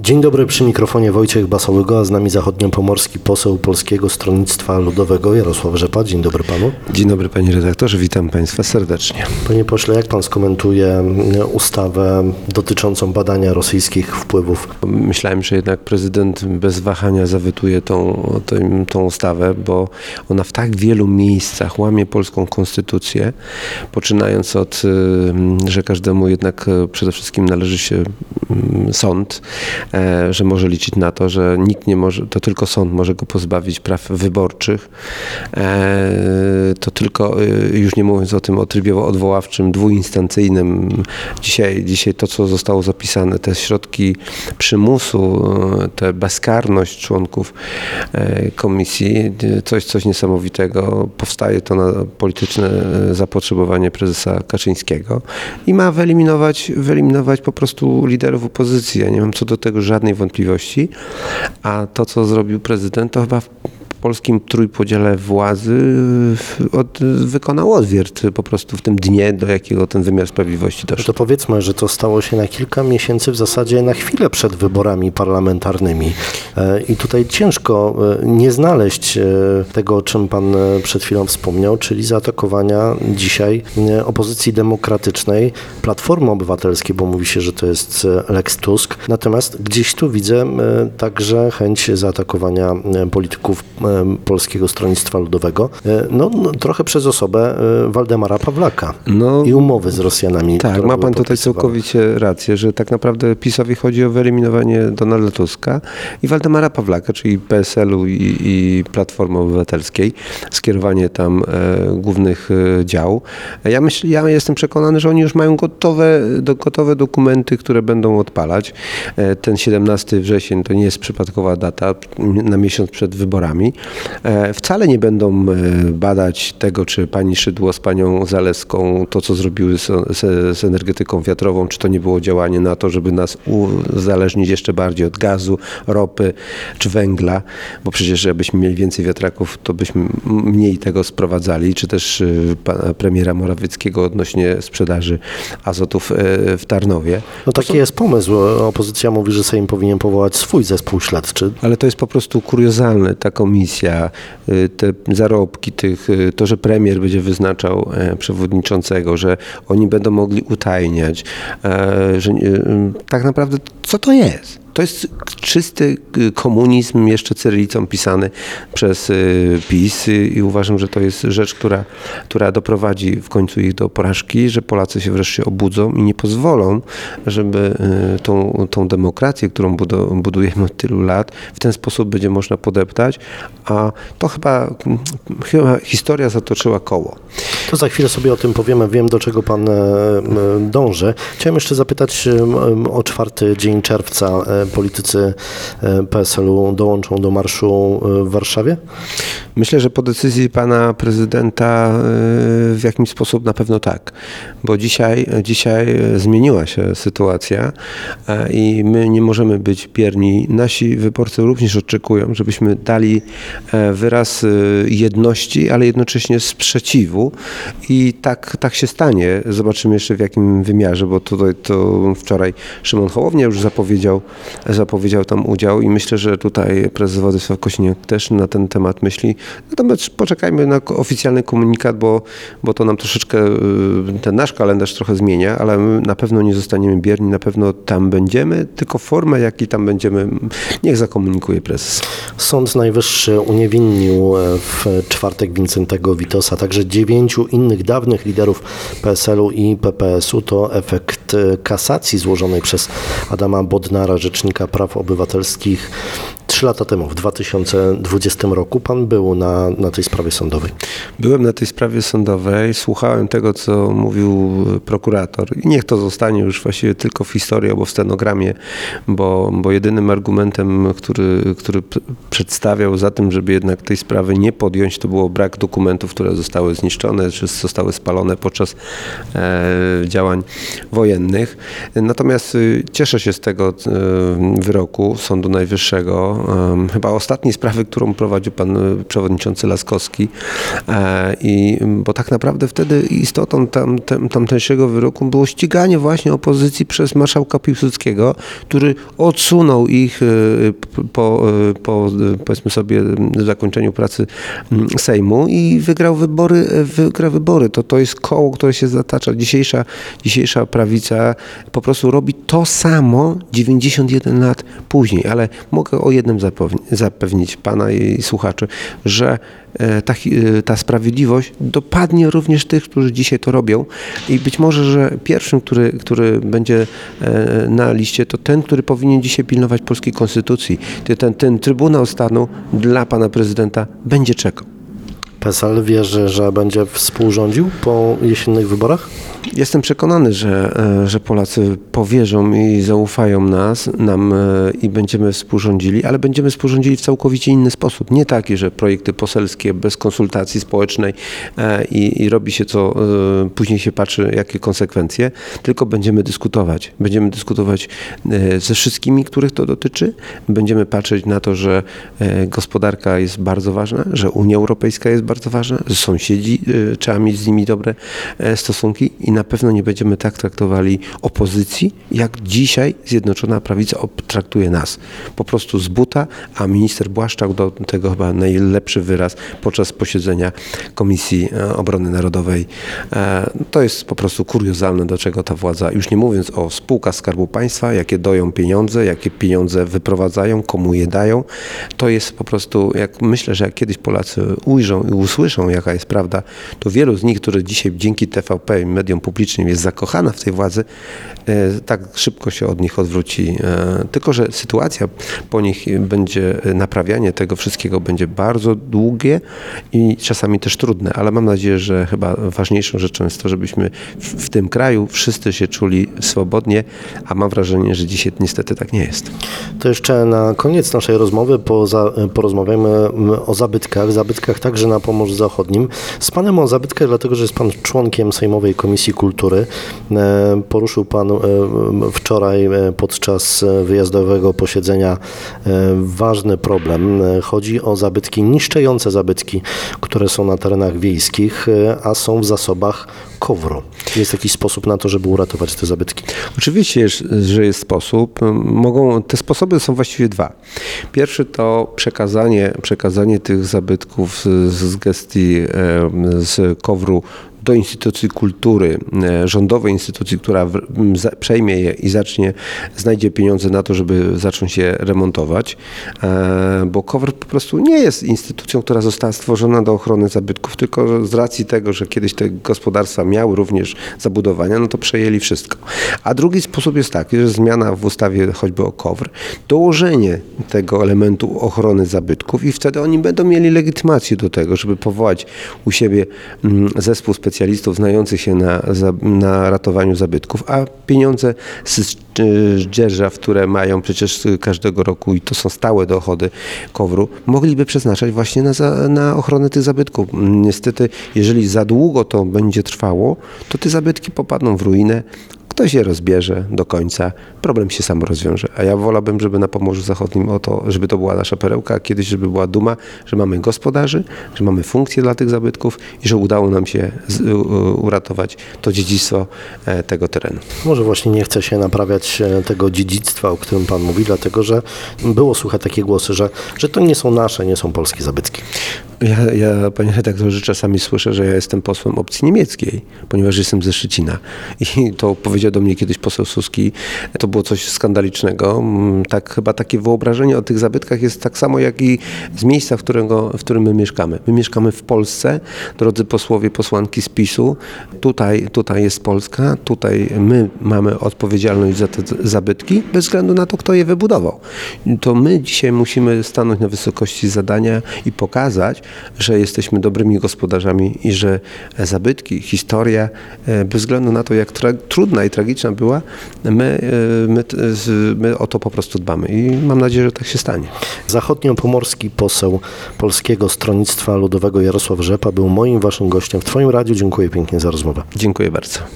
Dzień dobry, przy mikrofonie Wojciech Basałygo, a z nami zachodniopomorski poseł Polskiego Stronnictwa Ludowego Jarosław Rzepa. Dzień dobry panu. Dzień dobry panie redaktorze, witam państwa serdecznie. Panie pośle, jak pan skomentuje ustawę dotyczącą badania rosyjskich wpływów? Myślałem, że jednak prezydent bez wahania zawetuje tą ustawę, bo ona w tak wielu miejscach łamie polską konstytucję, poczynając od, że każdemu jednak przede wszystkim należy się sąd, że może liczyć na to, że nikt nie może, to tylko sąd może go pozbawić praw wyborczych, to tylko, już nie mówiąc o trybie odwoławczym, dwuinstancyjnym, dzisiaj to, co zostało zapisane, te środki przymusu, tę bezkarność członków komisji, coś niesamowitego, powstaje to na polityczne zapotrzebowanie prezesa Kaczyńskiego i ma wyeliminować po prostu liderów opozycji. Ja nie mam co do tego żadnej wątpliwości, a to, co zrobił prezydent, to chyba w polskim trójpodziale władzy wykonał odwiert po prostu w tym dnie, do jakiego ten wymiar sprawiedliwości doszedł. To powiedzmy, że to stało się na kilka miesięcy, w zasadzie na chwilę przed wyborami parlamentarnymi. I tutaj ciężko nie znaleźć tego, o czym pan przed chwilą wspomniał, czyli zaatakowania dzisiaj opozycji demokratycznej, Platformy Obywatelskiej, bo mówi się, że to jest Lex Tusk. Natomiast gdzieś tu widzę także chęć zaatakowania polityków Polskiego Stronnictwa Ludowego, trochę przez osobę Waldemara Pawlaka i umowy z Rosjanami. Tak, ma pan tutaj całkowicie rację, że tak naprawdę PiS-owi chodzi o wyeliminowanie Donalda Tuska i Waldemara Pawlaka, czyli PSL-u i Platformy Obywatelskiej, skierowanie tam głównych dział. Ja jestem przekonany, że oni już mają gotowe dokumenty, które będą odpalać. Ten 17 wrzesień to nie jest przypadkowa data, na miesiąc przed wyborami. Wcale nie będą badać tego, czy pani Szydło z panią Zalewską, to co zrobiły z energetyką wiatrową, czy to nie było działanie na to, żeby nas uzależnić jeszcze bardziej od gazu, ropy czy węgla, bo przecież jakbyśmy mieli więcej wiatraków, to byśmy mniej tego sprowadzali, czy też pana premiera Morawieckiego odnośnie sprzedaży azotów w Tarnowie. Taki jest pomysł. Opozycja mówi, że Sejm powinien powołać swój zespół śledczy. Ale to jest po prostu kuriozalne, ta komisja, te zarobki to, że premier będzie wyznaczał przewodniczącego, że oni będą mogli utajniać, że tak naprawdę co to jest? To jest czysty komunizm, jeszcze cyrylicą pisany przez PiS i uważam, że to jest rzecz, która doprowadzi w końcu ich do porażki, że Polacy się wreszcie obudzą i nie pozwolą, żeby tą demokrację, którą budujemy od tylu lat, w ten sposób będzie można podeptać, a to chyba historia zatoczyła koło. To za chwilę sobie o tym powiemy. Wiem, do czego pan dąży. Chciałem jeszcze zapytać o 4 dzień czerwca. Politycy PSL-u dołączą do marszu w Warszawie? Myślę, że po decyzji pana prezydenta w jakiś sposób na pewno tak, bo dzisiaj zmieniła się sytuacja i my nie możemy być bierni. Nasi wyborcy również oczekują, żebyśmy dali wyraz jedności, ale jednocześnie sprzeciwu i tak się stanie. Zobaczymy jeszcze w jakim wymiarze, bo to wczoraj Szymon Hołownia już zapowiedział tam udział i myślę, że tutaj prezes Władysław Kosiniak też na ten temat myśli. Natomiast poczekajmy na oficjalny komunikat, bo to nam troszeczkę ten nasz kalendarz trochę zmienia, ale my na pewno nie zostaniemy bierni, na pewno tam będziemy, tylko formę, jaki tam będziemy, niech zakomunikuje prezes. Sąd Najwyższy uniewinnił w czwartek Wincentego Witosa, także 9 innych dawnych liderów PSL-u i PPS-u. To efekt kasacji złożonej przez Adama Bodnara, rzecznika praw obywatelskich 3 lata temu, w 2020 roku. Pan był na tej sprawie sądowej. Byłem na tej sprawie sądowej, słuchałem tego, co mówił prokurator i niech to zostanie już właściwie tylko w historii albo w stenogramie, bo jedynym argumentem, który przedstawiał za tym, żeby jednak tej sprawy nie podjąć, to było brak dokumentów, które zostały zniszczone, czy zostały spalone podczas działań wojennych. Natomiast cieszę się z tego wyroku Sądu Najwyższego, chyba ostatniej sprawy, którą prowadził pan przewodniczący Laskowski. Bo tak naprawdę wtedy istotą tamtejszego wyroku było ściganie właśnie opozycji przez marszałka Piłsudskiego, który odsunął ich po powiedzmy sobie zakończeniu pracy Sejmu i wygrał wybory. To jest koło, które się zatacza. Dzisiejsza prawica po prostu robi to samo 91 lat później, ale mogę o jednym zapewnić pana i słuchaczy, że ta sprawiedliwość dopadnie również tych, którzy dzisiaj to robią i być może, że pierwszym, który będzie na liście, to ten, który powinien dzisiaj pilnować polskiej konstytucji. Ten Trybunał Stanu dla pana prezydenta będzie czekał. PSL wierzy, że będzie współrządził po jesiennych wyborach? Jestem przekonany, że Polacy powierzą i zaufają nam i będziemy współrządzili, ale będziemy współrządzili w całkowicie inny sposób. Nie taki, że projekty poselskie bez konsultacji społecznej i robi się co, później się patrzy, jakie konsekwencje, tylko będziemy dyskutować. Będziemy dyskutować ze wszystkimi, których to dotyczy. Będziemy patrzeć na to, że gospodarka jest bardzo ważna, że Unia Europejska jest bardzo ważna, że sąsiedzi, trzeba mieć z nimi dobre stosunki i na pewno nie będziemy tak traktowali opozycji, jak dzisiaj Zjednoczona Prawica traktuje nas. Po prostu z buta, a minister Błaszczak do tego chyba najlepszy wyraz podczas posiedzenia Komisji Obrony Narodowej. To jest po prostu kuriozalne, do czego ta władza, już nie mówiąc o spółkach Skarbu Państwa, jakie doją pieniądze, jakie pieniądze wyprowadzają, komu je dają. To jest po prostu, myślę, że jak kiedyś Polacy ujrzą i usłyszą, jaka jest prawda, to wielu z nich, którzy dzisiaj dzięki TVP i mediom publicznym jest zakochana w tej władzy, tak szybko się od nich odwróci. Tylko że sytuacja po nich będzie, naprawianie tego wszystkiego będzie bardzo długie i czasami też trudne, ale mam nadzieję, że chyba ważniejszą rzeczą jest to, żebyśmy w tym kraju wszyscy się czuli swobodnie, a mam wrażenie, że dzisiaj niestety tak nie jest. To jeszcze na koniec naszej rozmowy porozmawiamy o zabytkach także na Pomorzu Zachodnim. Z panem o zabytkach, dlatego że jest pan członkiem Sejmowej Komisji Kultury. Poruszył pan wczoraj podczas wyjazdowego posiedzenia ważny problem. Chodzi o zabytki, niszczejące zabytki, które są na terenach wiejskich, a są w zasobach KOWR-u. Jest jakiś sposób na to, żeby uratować te zabytki? Oczywiście, że jest sposób. Te sposoby są właściwie dwa. Pierwszy to przekazanie tych zabytków z gestii z KOWR-u do instytucji kultury, rządowej instytucji, która przejmie je i znajdzie pieniądze na to, żeby zacząć je remontować, bo KOWR po prostu nie jest instytucją, która została stworzona do ochrony zabytków, tylko z racji tego, że kiedyś te gospodarstwa miały również zabudowania, no to przejęli wszystko. A drugi sposób jest taki, że zmiana w ustawie choćby o KOWR, dołożenie tego elementu ochrony zabytków i wtedy oni będą mieli legitymację do tego, żeby powołać u siebie zespół specjalistów znających się na ratowaniu zabytków, a pieniądze z dzierżaw, które mają przecież każdego roku i to są stałe dochody KOWR-u, mogliby przeznaczać właśnie na ochronę tych zabytków. Niestety, jeżeli za długo to będzie trwało, to te zabytki popadną w ruinę, ktoś je rozbierze do końca, problem się sam rozwiąże. A ja wolałbym, żeby na Pomorzu Zachodnim żeby to była nasza perełka, a kiedyś, żeby była duma, że mamy gospodarzy, że mamy funkcje dla tych zabytków i że udało nam się uratować to dziedzictwo tego terenu. Może właśnie nie chce się naprawiać tego dziedzictwa, o którym pan mówi, dlatego że było słychać takie głosy, że to nie są nasze, nie są polskie zabytki. Ja, panie redaktorze, czasami słyszę, że ja jestem posłem opcji niemieckiej, ponieważ jestem ze Szczecina. I to powiedział do mnie kiedyś poseł Suski. To było coś skandalicznego. Chyba takie wyobrażenie o tych zabytkach jest tak samo, jak i z miejsca, w którym my mieszkamy. My mieszkamy w Polsce, drodzy posłowie, posłanki z PiS-u. Tutaj jest Polska, tutaj my mamy odpowiedzialność za te zabytki, bez względu na to, kto je wybudował. To my dzisiaj musimy stanąć na wysokości zadania i pokazać, że jesteśmy dobrymi gospodarzami i że zabytki, historia, bez względu na to, jak trudna i tragiczna była, my o to po prostu dbamy i mam nadzieję, że tak się stanie. Zachodniopomorski poseł Polskiego Stronnictwa Ludowego Jarosław Rzepa był moim waszym gościem w twoim radiu. Dziękuję pięknie za rozmowę. Dziękuję bardzo.